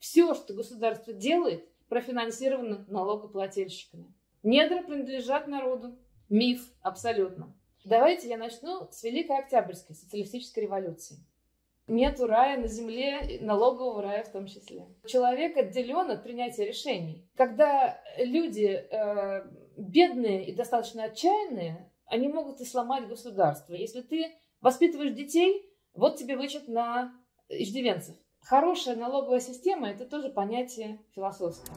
Все, что государство делает, профинансировано налогоплательщиками. Недра принадлежат народу. Миф абсолютно. Давайте я начну с Великой Октябрьской социалистической революции. Нету рая на земле, налогового рая в том числе. Человек отделен от принятия решений. Когда люди бедные и достаточно отчаянные, они могут и сломать государство. Если ты воспитываешь детей, вот тебе вычет на иждивенцев. Хорошая налоговая система – это тоже понятие философское.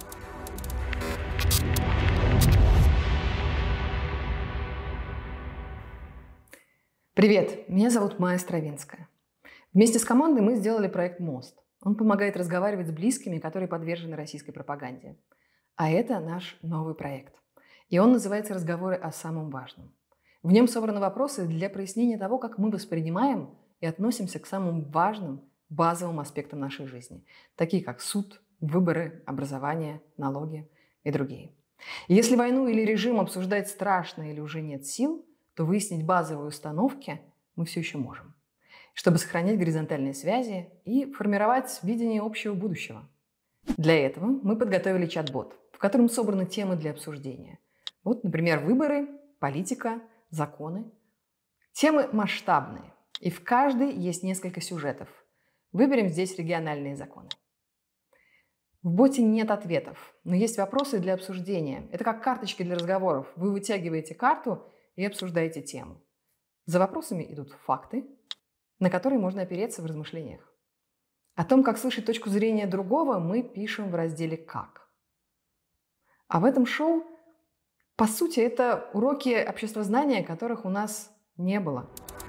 Привет, меня зовут Майя Стравинская. Вместе с командой мы сделали проект «Мост». Он помогает разговаривать с близкими, которые подвержены российской пропаганде. А это наш новый проект. И он называется «Разговоры о самом важном». В нем собраны вопросы для прояснения того, как мы воспринимаем и относимся к самым важным, базовым аспектам нашей жизни, такие как суд, выборы, образование, налоги и другие. И если войну или режим обсуждать страшно или уже нет сил, то выяснить базовые установки мы все еще можем, чтобы сохранять горизонтальные связи и формировать видение общего будущего. Для этого мы подготовили чат-бот, в котором собраны темы для обсуждения. Вот, например, выборы, политика, законы. Темы масштабные, и в каждой есть несколько сюжетов. Выберем здесь региональные законы. В боте нет ответов, но есть вопросы для обсуждения. Это как карточки для разговоров. Вы вытягиваете карту и обсуждаете тему. За вопросами идут факты, на которые можно опереться в размышлениях. О том, как слышать точку зрения другого, мы пишем в разделе «Как». А в этом шоу, по сути, это уроки обществознания, которых у нас не было.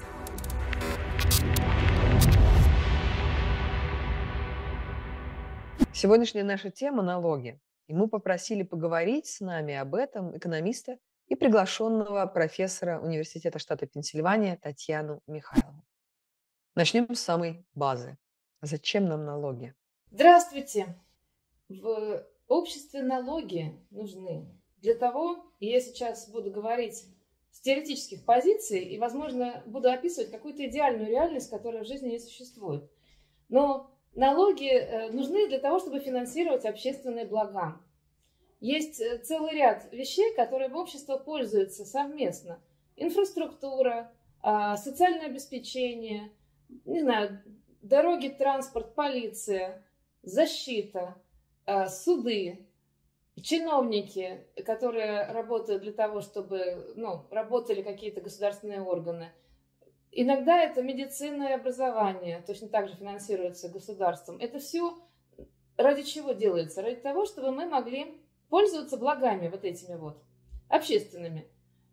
Сегодняшняя наша тема – налоги. И мы попросили поговорить с нами об этом экономиста и приглашенного профессора Университета штата Пенсильвания Татьяну Михайлову. Начнем с самой базы. Зачем нам налоги? Здравствуйте! В обществе налоги нужны для того, и я сейчас буду говорить с теоретических позиций и, возможно, буду описывать какую-то идеальную реальность, которая в жизни не существует. Но налоги нужны для того, чтобы финансировать общественные блага. Есть целый ряд вещей, которыми общество пользуется совместно. Инфраструктура, социальное обеспечение, не знаю, дороги, транспорт, полиция, защита, суды, чиновники, которые работают для того, чтобы работали какие-то государственные органы. Иногда это медицина и образование, точно так же финансируется государством. Это все ради чего делается? Ради того, чтобы мы могли пользоваться благами вот этими вот, общественными.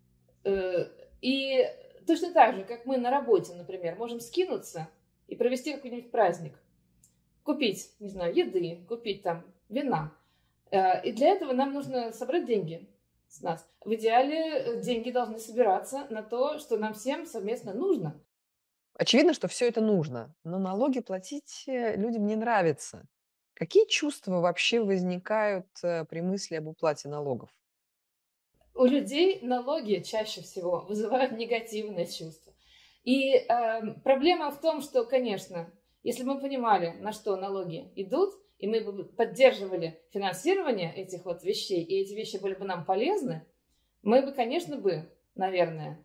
И точно так же, как мы на работе, например, можем скинуться и провести какой-нибудь праздник, купить, не знаю, еды, купить там вина. И для этого нам нужно собрать деньги с нас. В идеале деньги должны собираться на то, что нам всем совместно нужно. Очевидно, что все это нужно, но налоги платить людям не нравится. Какие чувства вообще возникают при мысли об уплате налогов? У людей налоги чаще всего вызывают негативные чувства. И проблема в том, что, конечно, если бы мы понимали, на что налоги идут, и мы бы поддерживали финансирование этих вот вещей, и эти вещи были бы нам полезны, мы бы, конечно, наверное,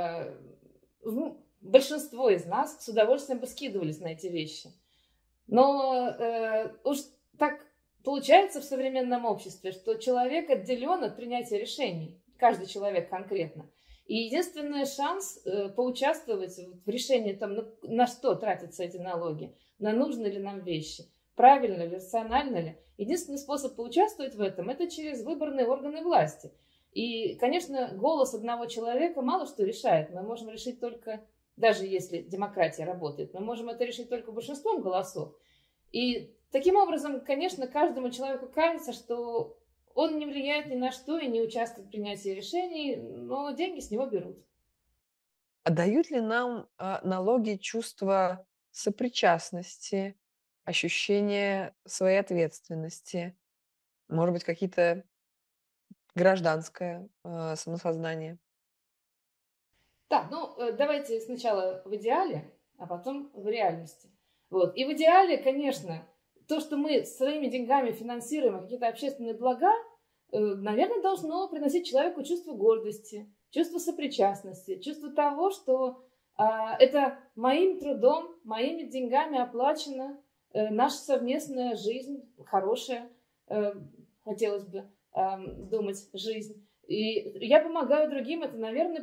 большинство из нас с удовольствием бы скидывались на эти вещи. Но уж так получается в современном обществе, что человек отделен от принятия решений, каждый человек конкретно. И единственный шанс поучаствовать в решении, на что тратятся эти налоги, на нужные ли нам вещи, правильно ли, рационально ли. Единственный способ поучаствовать в этом – это через выборные органы власти. И, конечно, голос одного человека мало что решает. Мы можем решить только, даже если демократия работает, мы можем это решить только большинством голосов. И таким образом, конечно, каждому человеку кажется, что он не влияет ни на что и не участвует в принятии решений, но деньги с него берут. А дают ли нам налоги чувство сопричастности, ощущение своей ответственности, может быть, какие-то гражданское самосознание? Так, давайте сначала в идеале, а потом в реальности. Вот. И в идеале, конечно, то, что мы своими деньгами финансируем какие-то общественные блага, наверное, должно приносить человеку чувство гордости, чувство сопричастности, чувство того, что это моим трудом, моими деньгами оплачена наша совместная жизнь, хорошая, хотелось бы думать, жизнь. И я помогаю другим, это, наверное,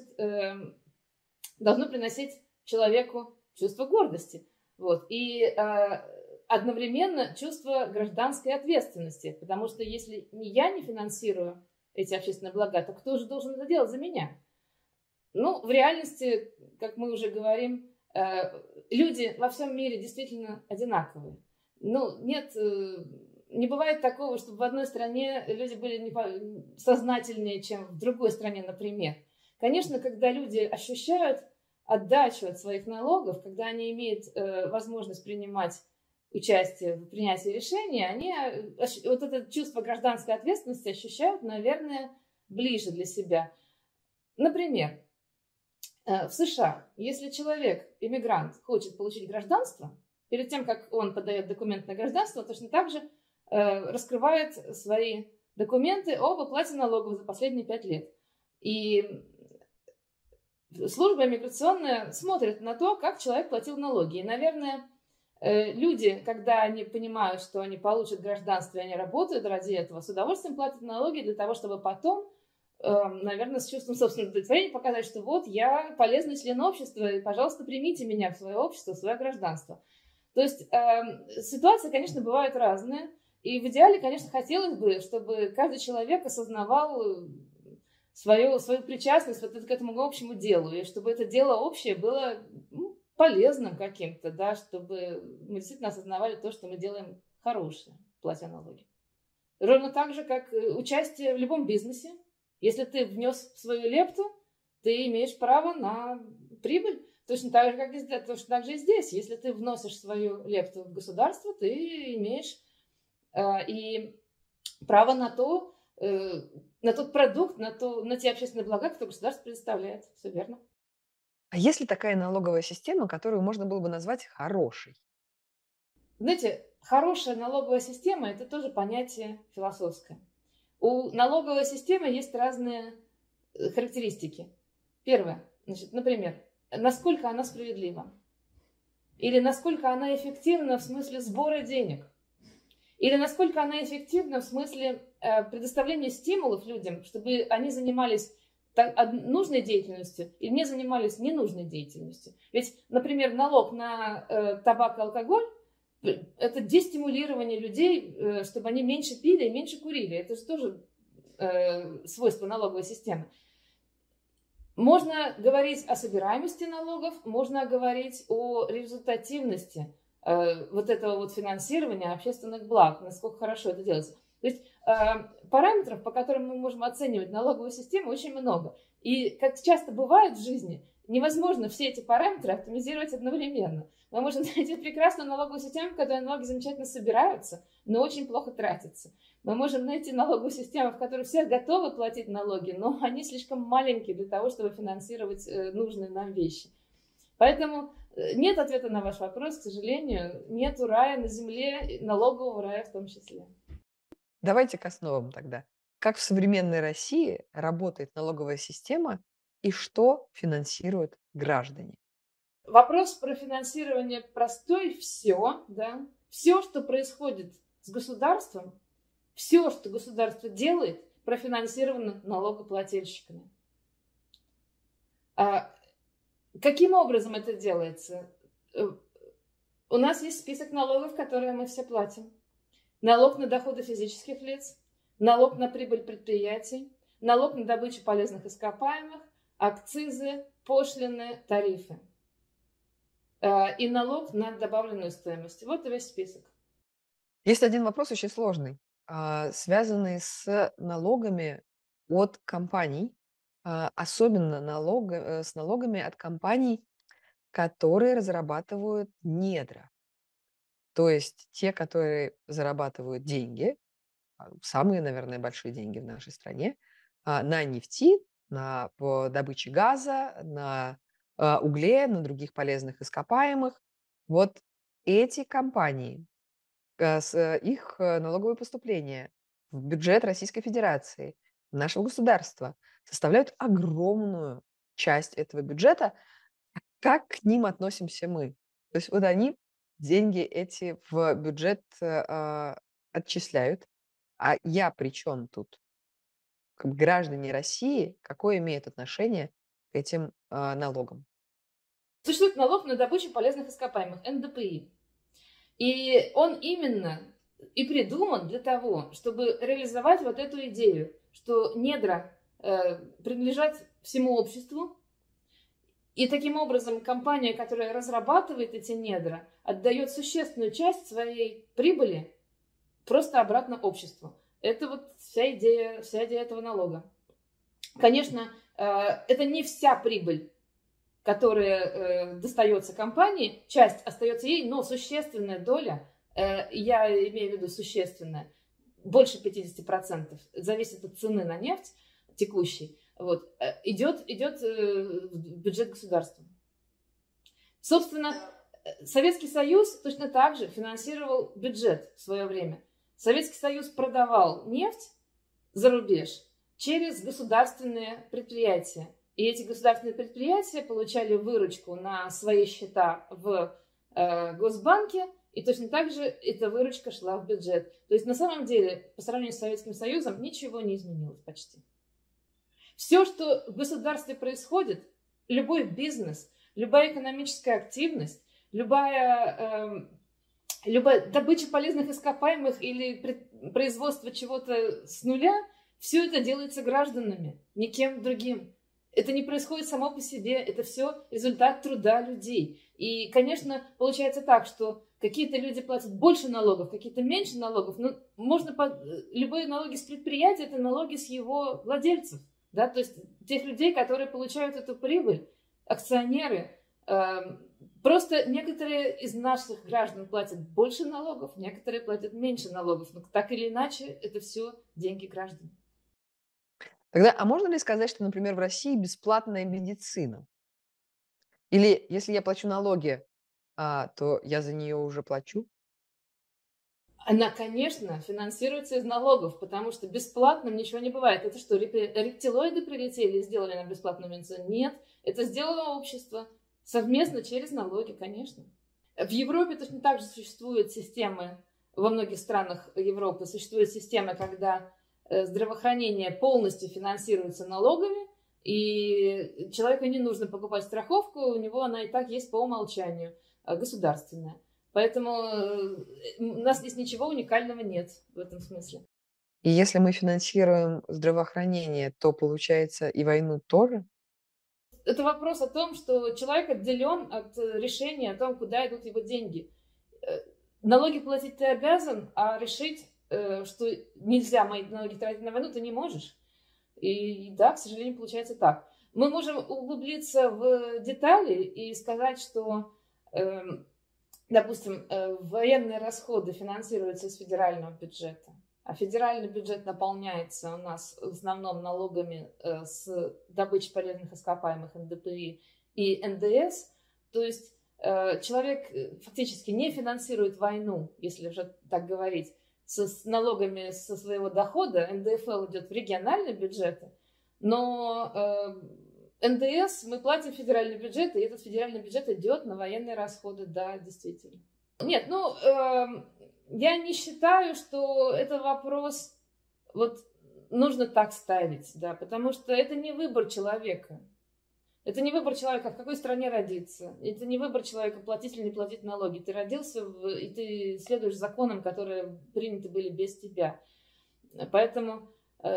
должно приносить человеку чувство гордости. Вот. И одновременно чувство гражданской ответственности, потому что если я не финансирую эти общественные блага, то кто же должен это делать за меня? Ну, в реальности, как мы уже говорим, люди во всем мире действительно одинаковые. Ну, нет, не бывает такого, чтобы в одной стране люди были сознательнее, чем в другой стране, например. Конечно, когда люди ощущают отдачу от своих налогов, когда они имеют возможность принимать участие в принятии решений, они вот это чувство гражданской ответственности ощущают, наверное, ближе для себя. Например, в США, если человек, иммигрант, хочет получить гражданство, перед тем, как он подает документ на гражданство, точно так же раскрывает свои документы об оплате налогов за последние 5 лет. И служба иммиграционная смотрит на то, как человек платил налоги. И, наверное, люди, когда они понимают, что они получат гражданство, и они работают ради этого, с удовольствием платят налоги для того, чтобы потом, наверное, с чувством собственного удовлетворения показать, что вот я полезный член общества, и, пожалуйста, примите меня в свое общество, в свое гражданство. То есть ситуации, конечно, бывают разные. И в идеале, конечно, хотелось бы, чтобы каждый человек осознавал свою причастность вот к этому общему делу, и чтобы это дело общее было полезным каким-то, да, чтобы мы действительно осознавали то, что мы делаем хорошее, платя налоги. Ровно так же, как участие в любом бизнесе. Если ты внес свою лепту, ты имеешь право на прибыль. Точно так же, точно так же и здесь. Если ты вносишь свою лепту в государство, ты имеешь и право на тот продукт, на те общественные блага, которые государство предоставляет. Все верно. А есть ли такая налоговая система, которую можно было бы назвать хорошей? Знаете, хорошая налоговая система – это тоже понятие философское. У налоговой системы есть разные характеристики. Первое, значит, например, насколько она справедлива, или насколько она эффективна в смысле сбора денег, или насколько она эффективна в смысле предоставления стимулов людям, чтобы они занимались нужной деятельностью или не занимались ненужной деятельностью. Ведь, например, налог на табак и алкоголь – это дестимулирование людей, чтобы они меньше пили и меньше курили. Это же тоже свойство налоговой системы. Можно говорить о собираемости налогов, можно говорить о результативности вот этого вот финансирования общественных благ, насколько хорошо это делается. То есть параметров, по которым мы можем оценивать налоговую систему, очень много. И, как часто бывает в жизни, невозможно все эти параметры оптимизировать одновременно. Мы можем найти прекрасную налоговую систему, в которой налоги замечательно собираются, но очень плохо тратятся. Мы можем найти налоговую систему, в которой все готовы платить налоги, но они слишком маленькие для того, чтобы финансировать нужные нам вещи. Поэтому нет ответа на ваш вопрос, к сожалению. Нету рая на земле, налогового рая в том числе. Давайте к основам тогда. Как в современной России работает налоговая система и что финансируют граждане? Вопрос про финансирование простой. Все, да, все, что происходит с государством, все, что государство делает, профинансировано налогоплательщиками. Каким образом это делается? У нас есть список налогов, которые мы все платим. Налог на доходы физических лиц, налог на прибыль предприятий, налог на добычу полезных ископаемых, акцизы, пошлины, тарифы. И налог на добавленную стоимость. Вот и весь список. Есть один вопрос очень сложный, связанный с налогами от компаний, особенно с налогами от компаний, которые разрабатывают недра. То есть те, которые зарабатывают деньги, самые, наверное, большие деньги в нашей стране, на нефти, по добыче газа, на угле, на других полезных ископаемых. Вот эти компании их налоговые поступления в бюджет Российской Федерации, нашего государства, составляют огромную часть этого бюджета. Как к ним относимся мы? То есть вот они деньги эти в бюджет отчисляют, а я при чем тут? Как бы граждане России, какое имеют отношение к этим налогам? Существует налог на добычу полезных ископаемых, НДПИ. И он именно и придуман для того, чтобы реализовать вот эту идею, что недра принадлежат всему обществу, и таким образом компания, которая разрабатывает эти недра, отдает существенную часть своей прибыли просто обратно обществу. Это вот вся идея этого налога. Конечно, это не вся прибыль, которая достается компании, часть остается ей, но существенная доля, я имею в виду существенная, больше 50%, зависит от цены на нефть текущей, вот, идет в бюджет государства. Собственно, Советский Союз точно так же финансировал бюджет в свое время. Советский Союз продавал нефть за рубеж через государственные предприятия. И эти государственные предприятия получали выручку на свои счета в Госбанке, и точно так же эта выручка шла в бюджет. То есть на самом деле, по сравнению с Советским Союзом, ничего не изменилось почти. Все, что в государстве происходит, любой бизнес, любая экономическая активность, любая добыча полезных ископаемых или производство чего-то с нуля, все это делается гражданами, никем другим. Это не происходит само по себе, это все результат труда людей. И, конечно, получается так, что какие-то люди платят больше налогов, какие-то меньше налогов. Но любые налоги с предприятия – это налоги с его владельцев. Да? То есть тех людей, которые получают эту прибыль, акционеры. Просто некоторые из наших граждан платят больше налогов, некоторые платят меньше налогов. Но так или иначе, это все деньги граждан. Тогда, а можно ли сказать, что, например, в России бесплатная медицина? Или если я плачу налоги, то я за нее уже плачу? Она, конечно, финансируется из налогов, потому что бесплатным ничего не бывает. Это что, рептилоиды прилетели и сделали нам бесплатную медицину? Нет, это сделало общество совместно через налоги, конечно. В Европе точно так же существуют системы, во многих странах Европы существует система, когда здравоохранение полностью финансируется налогами, и человеку не нужно покупать страховку, у него она и так есть по умолчанию, государственная. Поэтому у нас здесь ничего уникального нет в этом смысле. И если мы финансируем здравоохранение, то получается и войну тоже? Это вопрос о том, что человек отделен от решения о том, куда идут его деньги. Налоги платить ты обязан, а решить, что нельзя мои налоги тратить на войну, ты не можешь. И да, к сожалению, получается так. Мы можем углубиться в детали и сказать, что, допустим, военные расходы финансируются из федерального бюджета, а федеральный бюджет наполняется у нас в основном налогами с добычи полезных ископаемых НДПИ и НДС. То есть человек фактически не финансирует войну, если уже так говорить, с налогами со своего дохода. НДФЛ идет в региональные бюджеты, но НДС мы платим в федеральный бюджет, и этот федеральный бюджет идет на военные расходы, да, действительно. Нет, я не считаю, что это вопрос вот нужно так ставить, да, потому что это не выбор человека. Это не выбор человека, в какой стране родиться. Это не выбор человека, платить или не платить налоги. Ты родился, и ты следуешь законам, которые приняты были без тебя. Поэтому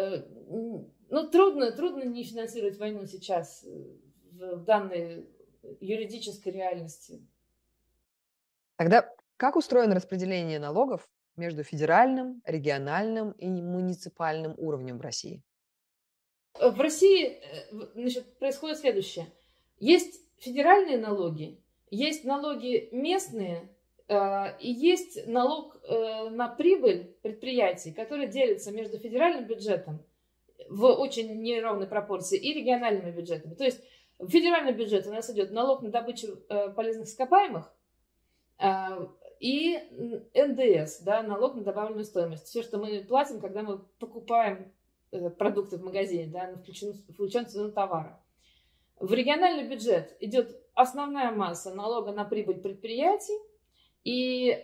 трудно не финансировать войну сейчас в данной юридической реальности. Тогда как устроено распределение налогов между федеральным, региональным и муниципальным уровнем в России? В России, происходит следующее. Есть федеральные налоги, есть налоги местные, и есть налог на прибыль предприятий, который делится между федеральным бюджетом в очень неравной пропорции и региональными бюджетами. То есть в федеральный бюджет у нас идет налог на добычу полезных ископаемых, и НДС, да, налог на добавленную стоимость. Все, что мы платим, когда мы покупаем продукты в магазине, да, включен в цену товара. В региональный бюджет идет основная масса налога на прибыль предприятий и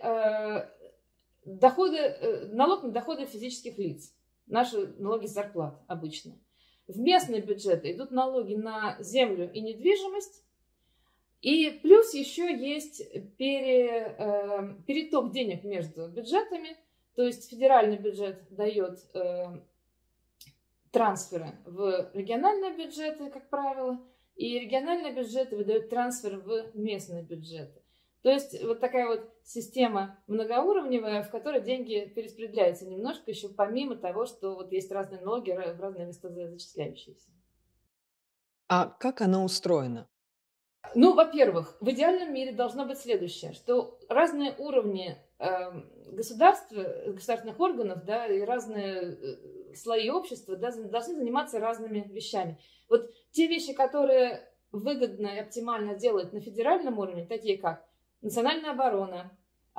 налог на доходы физических лиц. Наши налоги с зарплат обычно. В местные бюджеты идут налоги на землю и недвижимость. И плюс еще есть переток денег между бюджетами. То есть федеральный бюджет дает трансферы в региональные бюджеты, как правило, и региональные бюджеты выдают трансферы в местные бюджеты. То есть вот такая вот система многоуровневая, в которой деньги перераспределяются немножко еще помимо того, что вот есть разные налоги в разные места зачисляющиеся. А как оно устроено? Ну, во-первых, в идеальном мире должно быть следующее, что разные уровни государственных органов, да, и разные слои общества, да, должны заниматься разными вещами. Вот те вещи, которые выгодно и оптимально делать на федеральном уровне, такие как национальная оборона,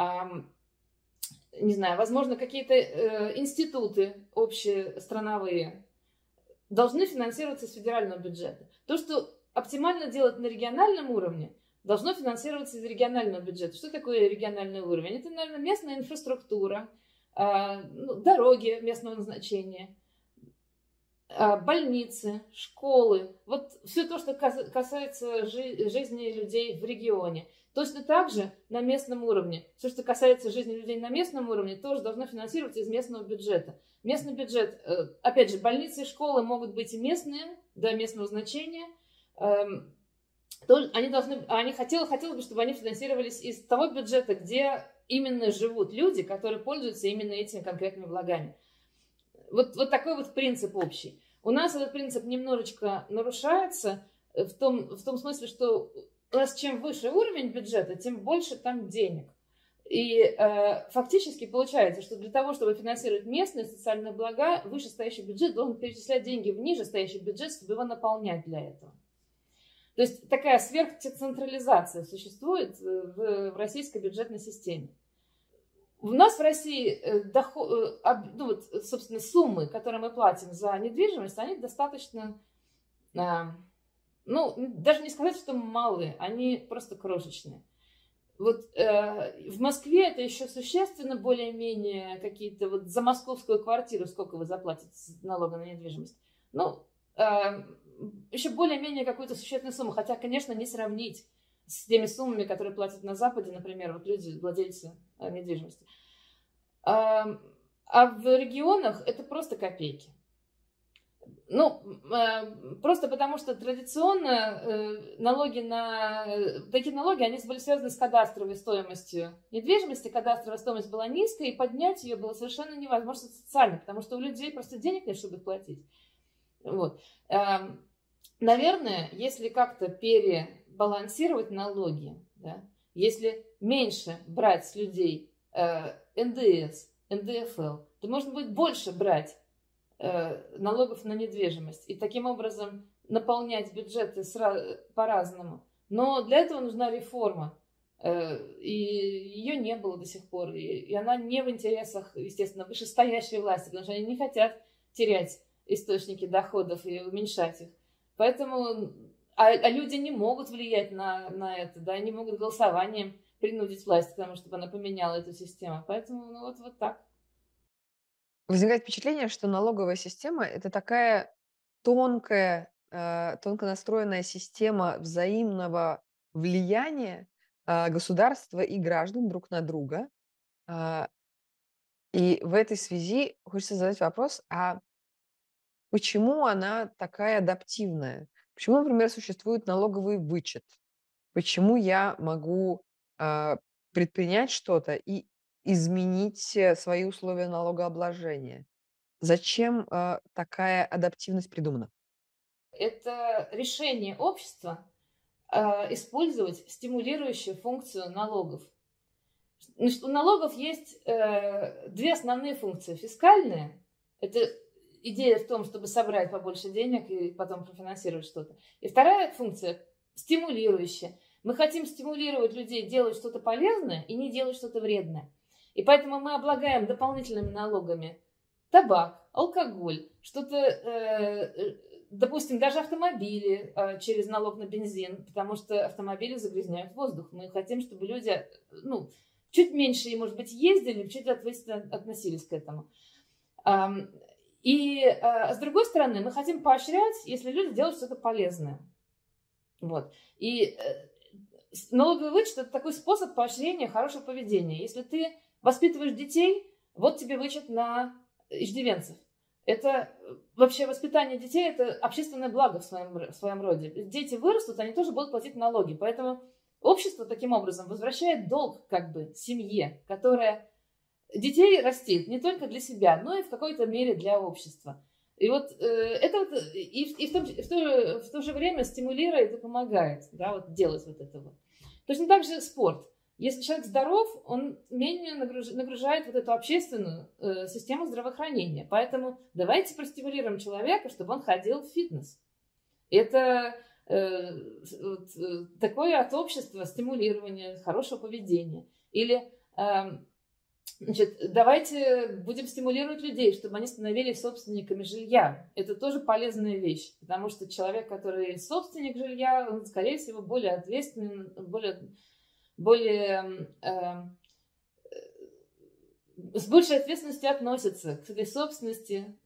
не знаю, возможно, какие-то институты общестрановые, должны финансироваться из федерального бюджета. То, что оптимально делать на региональном уровне, должно финансироваться из регионального бюджета. Что такое региональный уровень? Это, наверное, местная инфраструктура, дороги местного назначения, больницы, школы. Вот все то, что касается жизни людей в регионе. Точно так же на местном уровне. Все, что касается жизни людей на местном уровне, тоже должно финансироваться из местного бюджета. Местный бюджет, опять же, больницы и школы могут быть и местные, до местного значения. Хотелось бы, чтобы они финансировались из того бюджета, где именно живут люди, которые пользуются именно этими конкретными благами. Вот такой вот принцип общий. У нас этот принцип немножечко нарушается в том смысле, что у нас чем выше уровень бюджета, тем больше там денег. И фактически получается, что для того, чтобы финансировать местные социальные блага, вышестоящий бюджет должен перечислять деньги в нижестоящий бюджет, чтобы его наполнять для этого. То есть такая сверхдецентрализация существует в российской бюджетной системе. У нас в России собственно, суммы, которые мы платим за недвижимость, они достаточно, даже не сказать, что малые, они просто крошечные. Вот в Москве это еще существенно более-менее какие-то вот за московскую квартиру, сколько вы заплатите налога на недвижимость. Еще более-менее какую-то существенную сумму, хотя, конечно, не сравнить с теми суммами, которые платят на Западе, например, вот люди, владельцы недвижимости. А в регионах это просто копейки. Просто потому что традиционно такие налоги, они были связаны с кадастровой стоимостью недвижимости. Кадастровая стоимость была низкая, и поднять ее было совершенно невозможно социально, потому что у людей просто денег нет, чтобы их платить. Вот. Наверное, если как-то перебалансировать налоги, да, если меньше брать с людей НДС, НДФЛ, то можно будет больше брать налогов на недвижимость и таким образом наполнять бюджеты по-разному. Но для этого нужна реформа, и ее не было до сих пор, и она не в интересах, естественно, вышестоящей власти, потому что они не хотят терять источники доходов и уменьшать их. Поэтому люди не могут влиять на это, да, они могут голосованием принудить власть к тому, чтобы она поменяла эту систему. Поэтому вот так. Возникает впечатление, что налоговая система – это такая тонко настроенная система взаимного влияния государства и граждан друг на друга. И в этой связи хочется задать вопрос, а почему она такая адаптивная? Почему, например, существует налоговый вычет? Почему я могу предпринять что-то и изменить свои условия налогообложения? Зачем такая адаптивность придумана? Это решение общества использовать стимулирующую функцию налогов. Значит, у налогов есть две основные функции. Фискальная – это идея в том, чтобы собрать побольше денег и потом профинансировать что-то. И вторая функция – стимулирующая. Мы хотим стимулировать людей делать что-то полезное и не делать что-то вредное. И поэтому мы облагаем дополнительными налогами табак, алкоголь, что-то, допустим, даже автомобили через налог на бензин, потому что автомобили загрязняют воздух. Мы хотим, чтобы люди, чуть меньше, может быть, ездили, чуть ответственно относились к этому. И с другой стороны, мы хотим поощрять, если люди делают что-то полезное. Вот. И налоговый вычет – это такой способ поощрения хорошего поведения. Если ты воспитываешь детей, вот тебе вычет на иждивенцев. Это вообще воспитание детей – это общественное благо в своем роде. Дети вырастут, они тоже будут платить налоги. Поэтому общество таким образом возвращает долг семье, которая детей растит не только для себя, но и в какой-то мере для общества. И вот это вот, в то же время стимулирует и помогает, да, вот делать вот это вот. Точно так же спорт. Если человек здоров, он менее нагружает вот эту общественную систему здравоохранения. Поэтому давайте простимулируем человека, чтобы он ходил в фитнес. Это такое от общества стимулирование хорошего поведения. Или давайте будем стимулировать людей, чтобы они становились собственниками жилья. Это тоже полезная вещь, потому что человек, который собственник жилья, он, скорее всего, более ответственен, с большей ответственностью относится к своей собственности,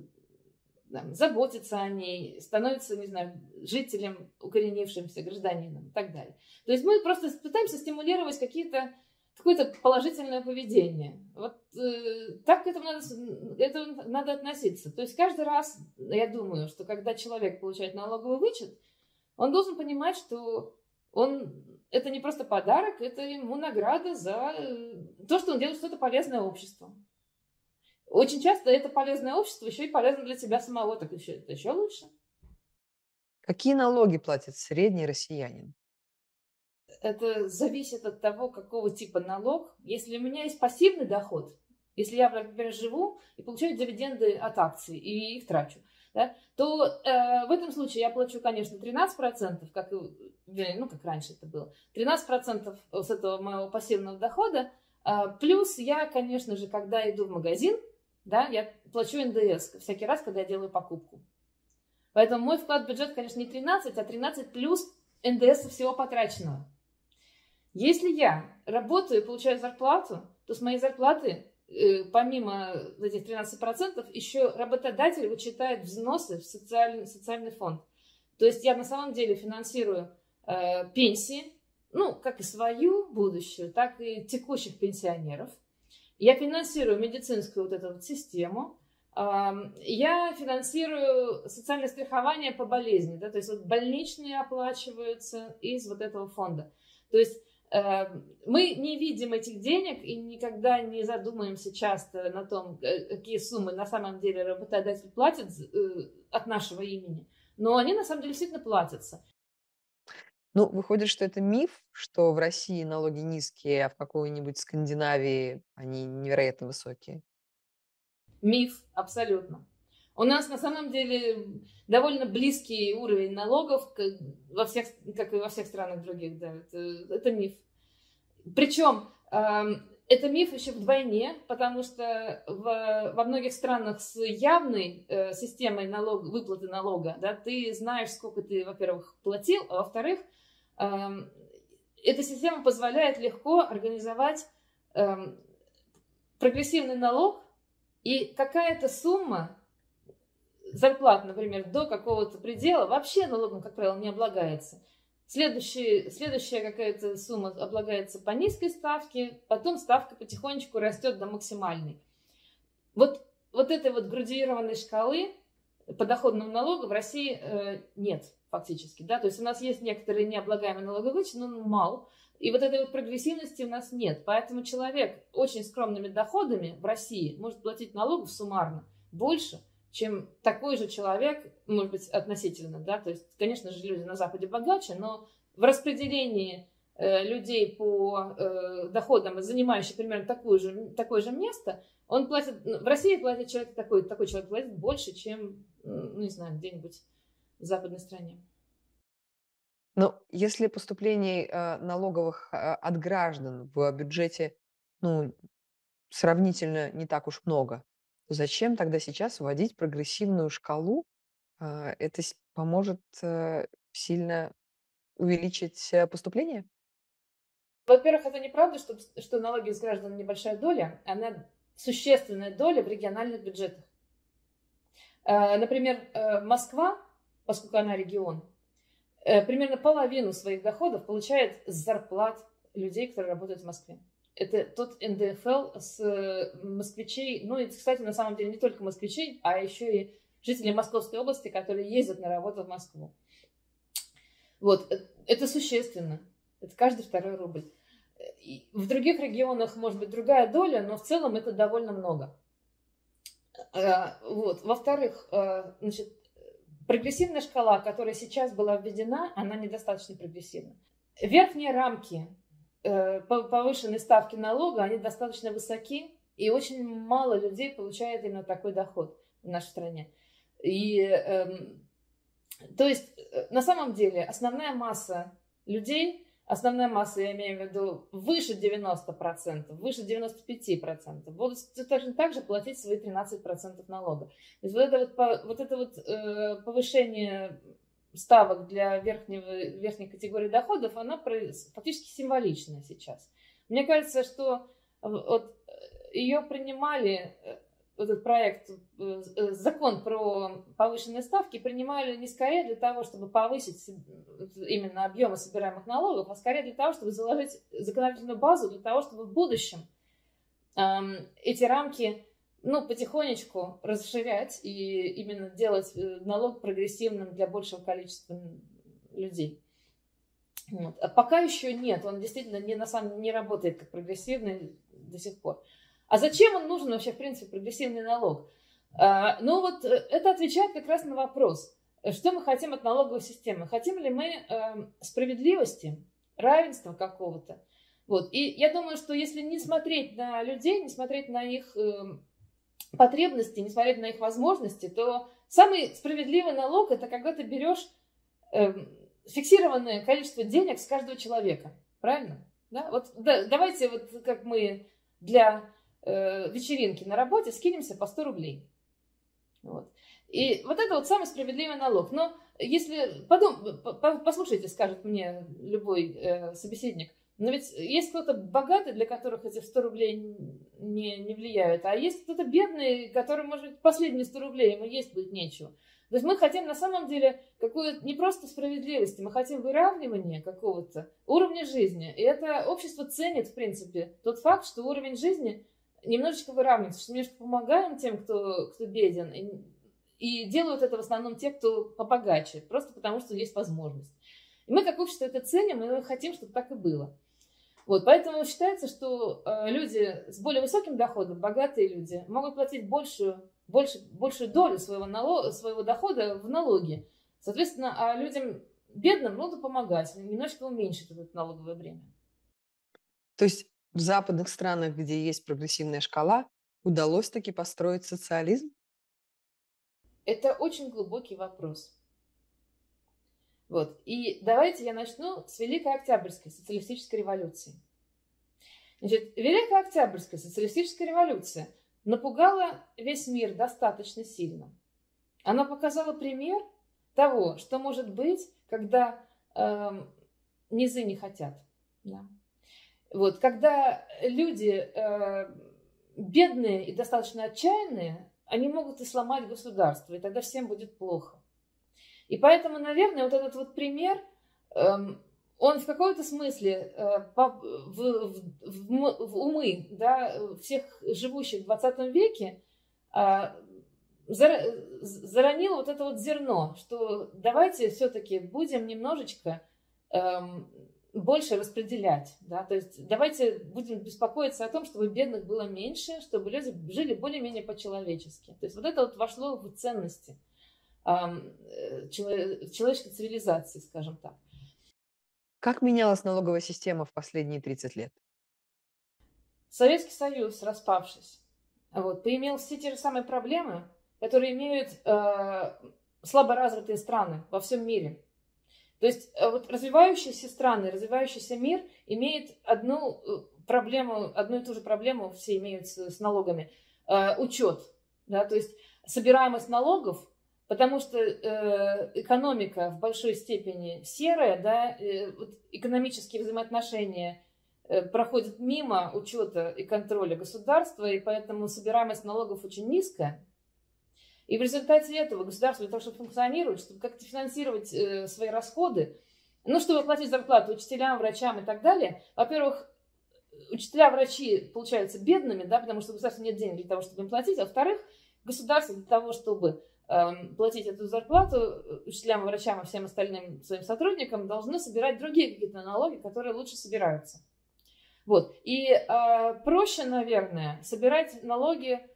заботится о ней, становится, не знаю, жителем, укоренившимся гражданином и так далее. То есть мы просто пытаемся стимулировать какое-то положительное поведение. Вот так к этому надо относиться. То есть каждый раз, я думаю, что когда человек получает налоговый вычет, он должен понимать, что это не просто подарок, это ему награда за то, что он делает что-то полезное обществу. Очень часто это полезное общество еще и полезно для тебя самого, так это еще лучше. Какие налоги платит средний россиянин? Это зависит от того, какого типа налог. Если у меня есть пассивный доход, если я, например, живу и получаю дивиденды от акций и их трачу, да, то в этом случае я плачу, конечно, 13%, как раньше это было, 13% с этого моего пассивного дохода, плюс я, конечно же, когда иду в магазин, да, я плачу НДС всякий раз, когда я делаю покупку. Поэтому мой вклад в бюджет, конечно, не 13, а 13 плюс НДС всего потраченного. Если я работаю и получаю зарплату, то с моей зарплаты, помимо этих 13%, еще работодатель вычитает взносы в социальный фонд. То есть я на самом деле финансирую пенсии, как и свою будущую, так и текущих пенсионеров. Я финансирую медицинскую вот эту вот систему. Я финансирую социальное страхование по болезни, да, то есть вот больничные оплачиваются из вот этого фонда. То есть мы не видим этих денег и никогда не задумаемся часто на том, какие суммы на самом деле работодатель платит от нашего имени, но они на самом деле действительно платятся. Выходит, что это миф, что в России налоги низкие, а в какой-нибудь Скандинавии они невероятно высокие. Миф, абсолютно. У нас на самом деле довольно близкий уровень налогов, как и во всех странах других. Да, это миф. Причем это миф еще вдвойне, потому что во многих странах с явной системой выплаты налога, да, ты знаешь, сколько ты, во-первых, платил, а во-вторых, эта система позволяет легко организовать прогрессивный налог, и какая-то сумма зарплат, например, до какого-то предела вообще налогом, как правило, не облагается. Следующая какая-то сумма облагается по низкой ставке, потом ставка потихонечку растет до максимальной. Вот этой вот градуированной шкалы подоходного налога в России нет фактически. Да? То есть у нас есть некоторые необлагаемые налоговые вычеты, но мало. И вот этой вот прогрессивности у нас нет. Поэтому человек очень скромными доходами в России может платить налогов суммарно больше, чем такой же человек, может быть, относительно. Да? То есть, конечно же, люди на Западе богаче, но в распределении людей по доходам, занимающих примерно такое же место, он платит, в России платит человек такой человек платит больше, чем, не знаю, где-нибудь в западной стране. Но если поступлений налоговых от граждан в бюджете, ну, сравнительно не так уж много, то зачем тогда сейчас вводить прогрессивную шкалу? Это поможет сильно увеличить поступление? Во-первых, это неправда, что налоги с граждан небольшая доля, она существенная доля в региональных бюджетах. Например, Москва, поскольку она регион, примерно половину своих доходов получает с зарплат людей, которые работают в Москве. Это тот НДФЛ с москвичей, ну и, кстати, на самом деле не только москвичей, а еще и жителей Московской области, которые ездят на работу в Москву. Вот, это существенно. Это каждый второй рубль. В других регионах может быть другая доля, но в целом это довольно много. Вот. Во-вторых, значит, прогрессивная шкала, которая сейчас была введена, она недостаточно прогрессивна. Верхние рамки повышенной ставки налога, они достаточно высоки, и очень мало людей получает именно такой доход в нашей стране. То есть, на самом деле, основная масса людей, основная масса, я имею в виду, выше 90%, выше 95%, будут точно так же платить свои 13% налога. То есть вот это повышение ставок для верхней категории доходов, она фактически символичная сейчас. Мне кажется, что вот ее принимали, этот проект, закон про повышенные ставки, принимали не скорее для того, чтобы повысить именно объемы собираемых налогов, а скорее для того, чтобы заложить законодательную базу, для того, чтобы в будущем эти рамки потихонечку расширять и именно делать налог прогрессивным для большего количества людей. Вот. А пока еще нет, он действительно не работает как прогрессивный до сих пор. А зачем он нужен вообще, в принципе, прогрессивный налог? Это отвечает как раз на вопрос, что мы хотим от налоговой системы. Хотим ли мы справедливости, равенства какого-то? Вот. И я думаю, что если не смотреть на людей, не смотреть на их потребности, не смотреть на их возможности, то самый справедливый налог — это когда ты берешь фиксированное количество денег с каждого человека. Правильно? Да? Давайте, как мы для вечеринки на работе скинемся по 100 рублей. Вот. И вот это самый справедливый налог. Но если послушайте, скажет мне любой собеседник, но ведь есть кто-то богатый, для которых эти 100 рублей не влияют, а есть кто-то бедный, который, может быть, последние 100 рублей, ему есть будет нечего. То есть мы хотим на самом деле какую-то не просто справедливости, мы хотим выравнивания какого-то уровня жизни. И это общество ценит, в принципе, тот факт, что уровень жизни немножечко выравнивается, что мы немножко помогаем тем, кто беден, и делают это в основном те, кто побогаче, просто потому что есть возможность. И мы как общество это ценим, и мы хотим, чтобы так и было. Вот, поэтому считается, что люди с более высоким доходом, богатые люди, могут платить большую долю своего дохода в налоги. Соответственно, а людям бедным нужно помогать, немножко уменьшить это налоговое бремя. То есть в западных странах, где есть прогрессивная шкала, удалось таки построить социализм? Это очень глубокий вопрос. Вот. И давайте я начну с Великой Октябрьской социалистической революции. Значит, Великая Октябрьская социалистическая революция напугала весь мир достаточно сильно. Она показала пример того, что может быть, когда низы не хотят. Да. Вот, когда люди бедные и достаточно отчаянные, они могут и сломать государство, и тогда всем будет плохо. И поэтому, наверное, вот этот пример, он в каком-то смысле в умы, да, всех живущих в 20 веке заронил вот это зерно, что давайте все-таки будем немножечко больше распределять. Да? То есть давайте будем беспокоиться о том, чтобы бедных было меньше, чтобы люди жили более-менее по-человечески. То есть вот это вошло в ценности человеческой цивилизации, скажем так. Как менялась налоговая система в последние 30 лет? Советский Союз, распавшись, поимел все те же самые проблемы, которые имеют слабо развитые страны во всем мире. То есть вот развивающиеся страны, развивающийся мир имеет одну проблему, одну и ту же проблему все имеют с налогами. Учет, да, то есть собираемость налогов, потому что экономика в большой степени серая, да, вот экономические взаимоотношения проходят мимо учета и контроля государства, и поэтому собираемость налогов очень низкая. И в результате этого государство для того, чтобы функционировать, чтобы как-то финансировать свои расходы, ну, чтобы платить зарплату учителям, врачам и так далее, во-первых, учителя, врачи получаются бедными, да, потому что у государства нет денег для того, чтобы им платить, а во-вторых, государство для того, чтобы платить эту зарплату учителям, врачам и всем остальным своим сотрудникам, должны собирать другие какие-то налоги, которые лучше собираются. Вот. И проще, наверное, собирать налоги,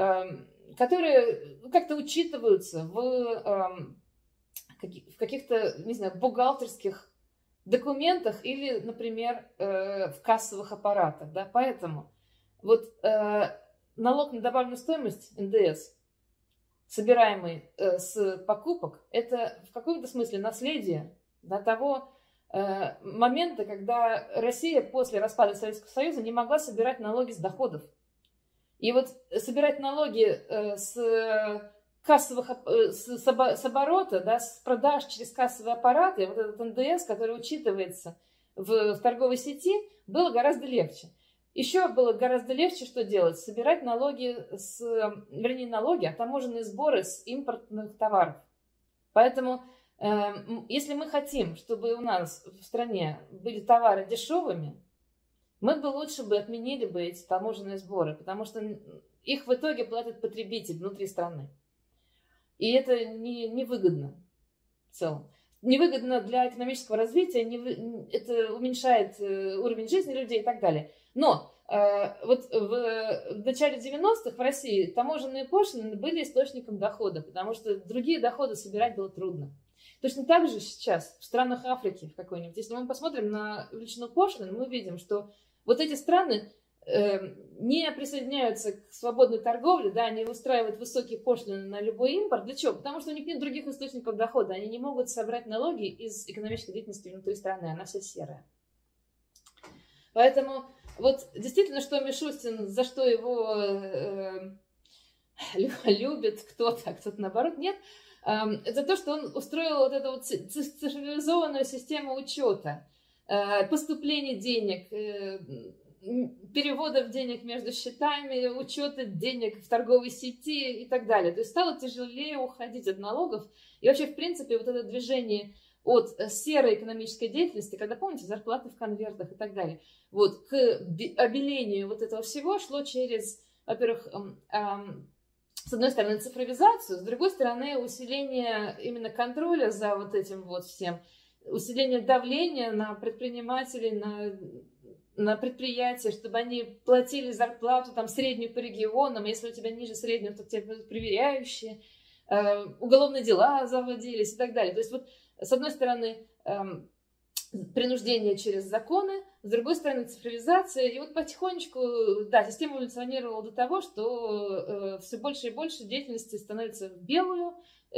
которые как-то учитываются в каких-то, не знаю, бухгалтерских документах или, например, в кассовых аппаратах. Да? Поэтому вот налог на добавленную стоимость, НДС, собираемый с покупок, это в каком-то смысле наследие, да, того момента, когда Россия после распада Советского Союза не могла собирать налоги с доходов. И вот собирать налоги с кассовых, с оборота, да, с продаж через кассовые аппараты, вот этот НДС, который учитывается в торговой сети, было гораздо легче. Еще было гораздо легче что делать? Собирать налоги, вернее, налоги, а таможенные сборы с импортных товаров. Поэтому, если мы хотим, чтобы у нас в стране были товары дешевыми, мы бы лучше отменили бы эти таможенные сборы, потому что их в итоге платит потребитель внутри страны. И это невыгодно в целом. Невыгодно для экономического развития, это уменьшает уровень жизни людей и так далее. Но вот в начале 90-х в России таможенные пошлины были источником дохода, потому что другие доходы собирать было трудно. Точно так же сейчас в странах Африки в какой-нибудь, если мы посмотрим на величину пошлин, мы видим, что вот эти страны не присоединяются к свободной торговле, да, они устраивают высокие пошлины на любой импорт. Для чего? Потому что у них нет других источников дохода. Они не могут собрать налоги из экономической деятельности внутри страны, она вся серая. Поэтому вот действительно, что Мишустин, за что его любит кто-то, а кто-то наоборот нет, за то, что он устроил вот эту вот цифровизованную систему учета, поступления денег, переводов денег между счетами, учета денег в торговой сети и так далее. То есть стало тяжелее уходить от налогов. И вообще, в принципе, вот это движение от серой экономической деятельности, когда, помните, зарплаты в конвертах и так далее, вот, к обелению вот этого всего шло через, во-первых, с одной стороны, цифровизацию, с другой стороны, усиление именно контроля за вот этим вот всем, усиление давления на предпринимателей, на предприятия, чтобы они платили зарплату там среднюю по регионам, если у тебя ниже среднего, то тебе будут проверяющие, уголовные дела заводились и так далее. То есть вот с одной стороны принуждение через законы, с другой стороны цифровизация, и вот потихонечку, да, система эволюционировала до того, что все больше и больше деятельности становится в белую,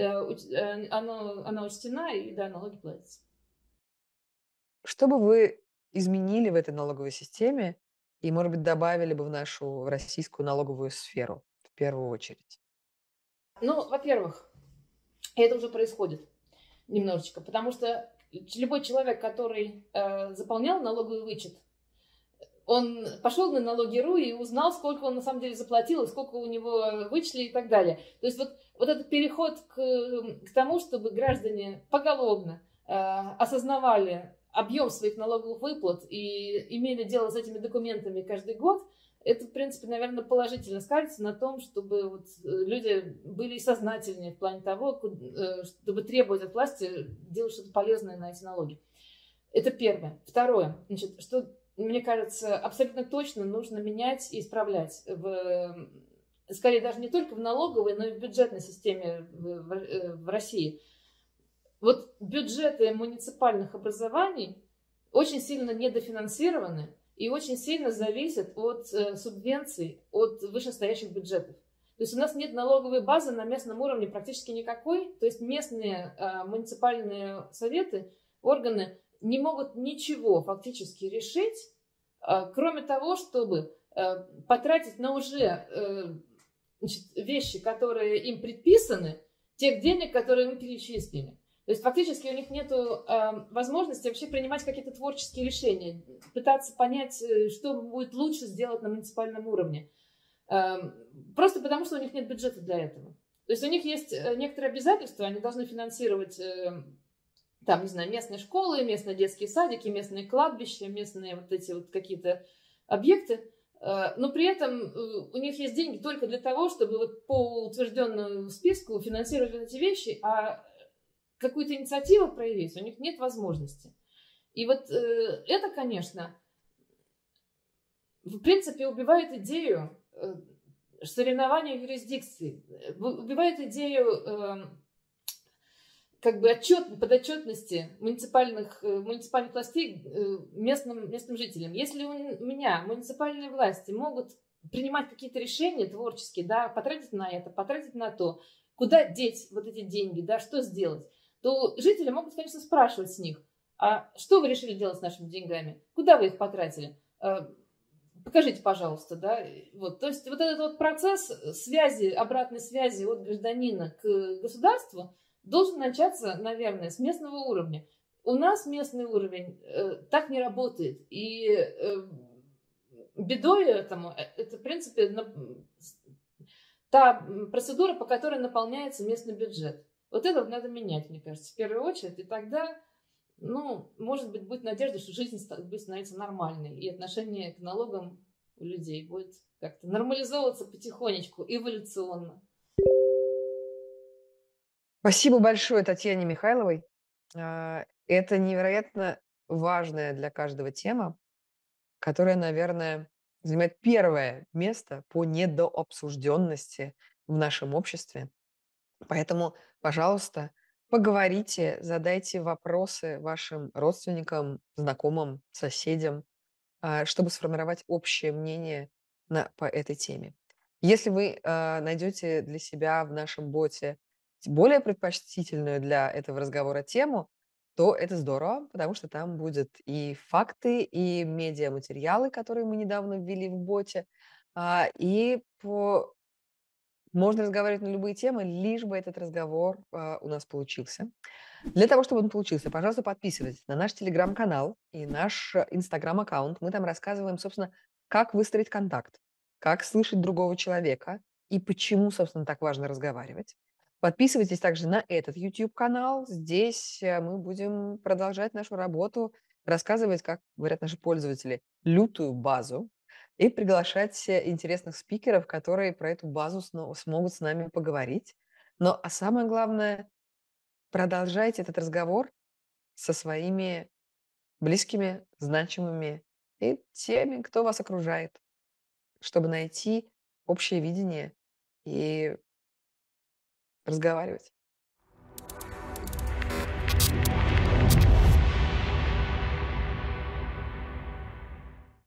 она учтена, и да, налоги платятся. Что бы вы изменили в этой налоговой системе и, может быть, добавили бы в нашу российскую налоговую сферу в первую очередь? Ну, во-первых, это уже происходит немножечко, потому что любой человек, который заполнял налоговый вычет, он пошел на налоги.ру и узнал, сколько он на самом деле заплатил, и сколько у него вычли и так далее. То есть вот этот переход к тому, чтобы граждане поголовно осознавали объем своих налоговых выплат и имели дело с этими документами каждый год, это, в принципе, наверное, положительно скажется на том, чтобы вот люди были сознательнее в плане того, чтобы требовать от власти делать что-то полезное на эти налоги. Это первое. Второе, значит, что, мне кажется, абсолютно точно нужно менять и исправлять скорее даже не только в налоговой, но и в бюджетной системе в России. Вот бюджеты муниципальных образований очень сильно недофинансированы и очень сильно зависят от субвенций, от вышестоящих бюджетов. То есть у нас нет налоговой базы на местном уровне практически никакой. То есть местные муниципальные советы органы не могут ничего фактически решить, кроме того, чтобы потратить на уже вещи, которые им предписаны, тех денег, которые мы перечислили. То есть фактически у них нет возможности вообще принимать какие-то творческие решения, пытаться понять, что будет лучше сделать на муниципальном уровне. Просто потому, что у них нет бюджета для этого. То есть у них есть некоторые обязательства, они должны финансировать там, не знаю, местные школы, местные детские садики, местные кладбища, местные вот эти вот какие-то объекты. Но при этом у них есть деньги только для того, чтобы вот по утвержденному списку финансировать вот эти вещи, а какую-то инициативу проявить у них нет возможности. И вот это, конечно, в принципе убивает идею соревнования юрисдикций, убивает идею как бы подотчетности муниципальных властей местным жителям. Если у меня муниципальные власти могут принимать какие-то решения творческие, да, потратить на это, потратить на то, куда деть вот эти деньги, да, что сделать, то жители могут, конечно, спрашивать с них, а что вы решили делать с нашими деньгами? Куда вы их потратили? Покажите, пожалуйста, да. Вот. То есть вот этот вот процесс связи, обратной связи от гражданина к государству должен начаться, наверное, с местного уровня. У нас местный уровень так не работает. И бедой этому, это, в принципе, та процедура, по которой наполняется местный бюджет. Вот это вот надо менять, мне кажется, в первую очередь. И тогда, ну, может быть, будет надежда, что жизнь будет становиться нормальной. И отношение к налогам у людей будет как-то нормализовываться потихонечку, эволюционно. Спасибо большое Татьяне Михайловой. Это невероятно важная для каждого тема, которая, наверное, занимает первое место по недообсужденности в нашем обществе. Поэтому, пожалуйста, поговорите, задайте вопросы вашим родственникам, знакомым, соседям, чтобы сформировать общее мнение по этой теме. Если вы найдете для себя в нашем боте более предпочтительную для этого разговора тему, то это здорово, потому что там будут и факты, и медиаматериалы, которые мы недавно ввели в боте, можно разговаривать на любые темы, лишь бы этот разговор у нас получился. Для того, чтобы он получился, пожалуйста, подписывайтесь на наш телеграм-канал и наш инстаграм-аккаунт. Мы там рассказываем, собственно, как выстроить контакт, как слышать другого человека и почему, собственно, так важно разговаривать. Подписывайтесь также на этот YouTube-канал. Здесь мы будем продолжать нашу работу, рассказывать, как говорят наши пользователи, лютую базу, и приглашать интересных спикеров, которые про эту базу смогут с нами поговорить. А самое главное, продолжайте этот разговор со своими близкими, значимыми и теми, кто вас окружает, чтобы найти общее видение и разговаривать.